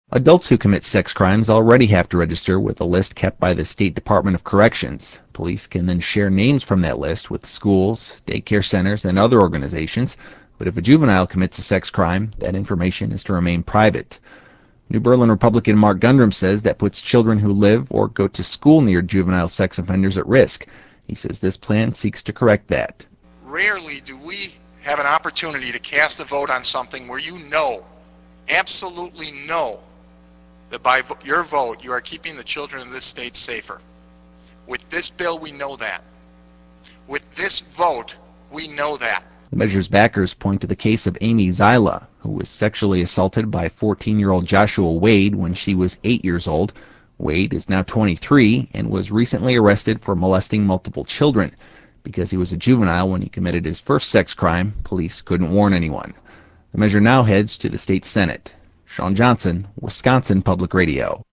Adults who commit sex crimes already have to register with a list kept by the State Department of Corrections. Police can then share names from that list with schools, daycare centers, and other organizations, but if a juvenile commits a sex crime, that information is to remain private. New Berlin Republican Mark Gundrum says that puts children who live or go to school near juvenile sex offenders at risk. He says this plan seeks to correct that. Rarely do we have an opportunity to cast a vote on something where you know, absolutely know, that by your vote you are keeping the children of this state safer. With this bill, we know that. With this vote, we know that. The measure's backers point to the case of Amy Zyla, who was sexually assaulted by 14-year-old Joshua Wade when she was 8 years old. Wade is now 23 and was recently arrested for molesting multiple children. Because he was a juvenile when he committed his first sex crime, police couldn't warn anyone. The measure now heads to the state Senate. Sean Johnson, Wisconsin Public Radio.